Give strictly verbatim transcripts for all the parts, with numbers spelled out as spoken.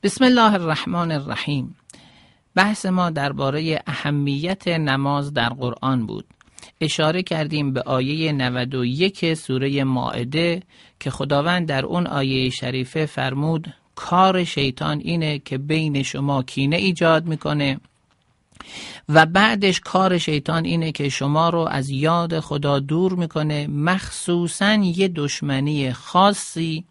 بسم الله الرحمن الرحیم. بحث ما درباره اهمیت نماز در قرآن بود. اشاره کردیم به آیه نود و یک سوره مائده که خداوند در اون آیه شریفه فرمود کار شیطان اینه که بین شما کینه ایجاد میکنه و بعدش کار شیطان اینه که شما رو از یاد خدا دور میکنه. مخصوصاً یه دشمنی خاصی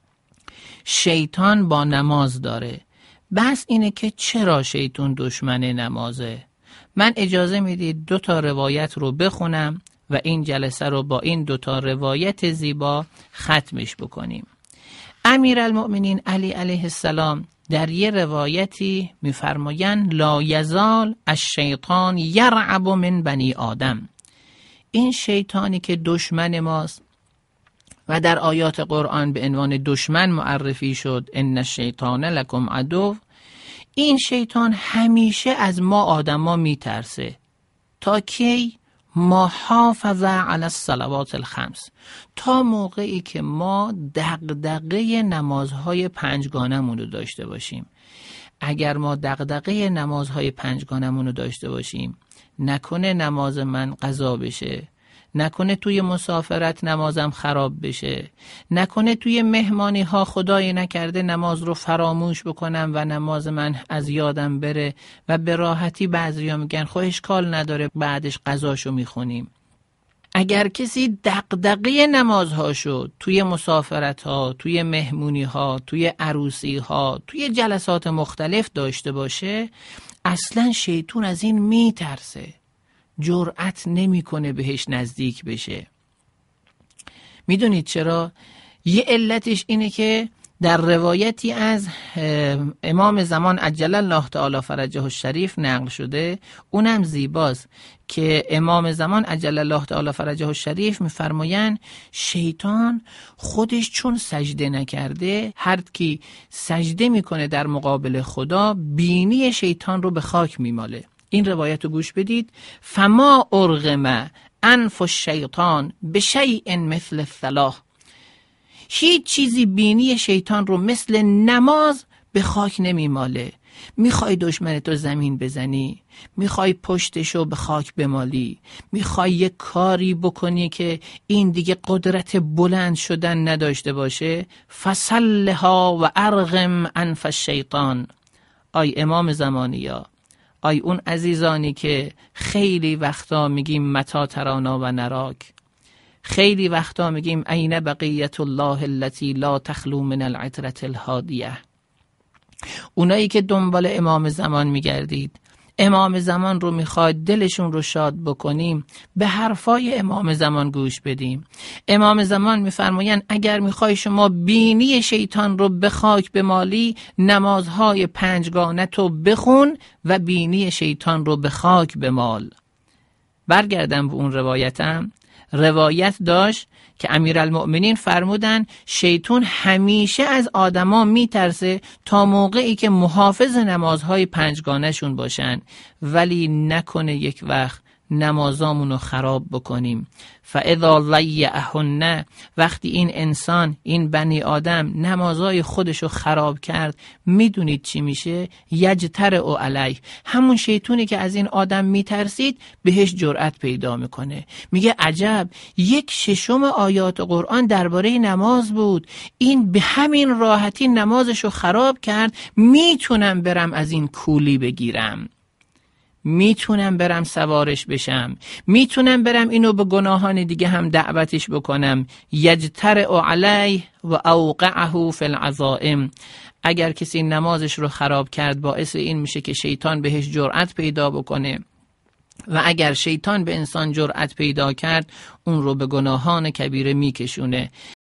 شیطان با نماز داره. بس اینه که چرا شیطان دشمن نمازه. من اجازه میدید دو تا روایت رو بخونم و این جلسه رو با این دو تا روایت زیبا ختمش بکنیم. امیرالمؤمنین علی علیه السلام در یه روایتی میفرمایند لا یزال الشیطان یرعب من بنی آدم. این شیطانی که دشمن ماست و در آیات قرآن به عنوان دشمن معرفی شد ان الشیطان لکم عدو، این شیطان همیشه از ما آدما میترسه. تا کی؟ ما حافظ علی الصلوات الخمس، تا موقعی که ما دغدغه نمازهای پنجگانمون رو داشته باشیم. اگر ما دغدغه نمازهای پنجگانمون رو داشته باشیم، نکنه نماز من قضا بشه، نکنه توی مسافرت نمازم خراب بشه، نکنه توی مهمانی ها خدای نکرده نماز رو فراموش بکنم و نماز من از یادم بره و به راحتی بعضیا میگن خب اشکال نداره بعدش قضاشو میخونیم. اگر کسی دغدغه نمازهاشو توی مسافرت ها، توی مهمونی ها، توی عروسی ها، توی جلسات مختلف داشته باشه، اصلا شیطان از این میترسه، جرأت نمیکنه بهش نزدیک بشه. میدونید چرا؟ یه علتش اینه که در روایتی از امام زمان عجل الله تعالی فرجه الشریف نقل شده، اونم زیباست که امام زمان عجل الله تعالی فرجه الشریف میفرمایند شیطان خودش چون سجده نکرده، هر کی سجده میکنه در مقابل خدا بینی شیطان رو به خاک میماله. این روایت رو گوش بدید. فما ارغم انف الشیطان بشیء مثل الصلاة، هیچ چیزی بینی شیطان رو مثل نماز به خاک نمیماله. میخوای دشمنتو زمین بزنی، میخوای پشتشو به خاک بمالی، میخوای یک کاری بکنی که این دیگه قدرت بلند شدن نداشته باشه، فصلها و ارغم انف الشیطان. آی امام زمانیا، آی اون عزیزانی که خیلی وقتا میگیم متا ترانا و نراک، خیلی وقتا میگیم این بقیت الله التي لا تخلو من العطرة الهادیه، اونایی که دنبال امام زمان میگردید، امام زمان رو میخواد دلشون رو شاد بکنیم، به حرفای امام زمان گوش بدیم. امام زمان میفرمایند اگر میخوای شما بینی شیطان رو به خاک بمالی، نمازهای پنجگانه تو بخون و بینی شیطان رو به خاک بمال. برگردم به اون روایتم. روایت داشت که امیرالمؤمنین فرمودن شیطان همیشه از آدما میترسه تا موقعی که محافظ نمازهای پنجگانه شون باشن، ولی نکنه یک وقت نمازامونو خراب بکنیم. فاذا ضیعهن، وقتی این انسان، این بنی آدم نمازهای خودشو خراب کرد، میدونید چی میشه؟ یجترئ علیه، همون شیطونی که از این آدم میترسید بهش جرأت پیدا میکنه. میگه عجب، یک ششم آیات قرآن درباره نماز بود، این به همین راحتی نمازشو خراب کرد، میتونم برم از این کولی بگیرم، میتونم برم سوارش بشم، میتونم برم اینو به گناهان دیگه هم دعوتش بکنم. یجترئ علیه و اوقعه فی العظائم. اگر کسی نمازش رو خراب کرد، باعث این میشه که شیطان بهش جرأت پیدا بکنه و اگر شیطان به انسان جرأت پیدا کرد، اون رو به گناهان کبیره میکشونه.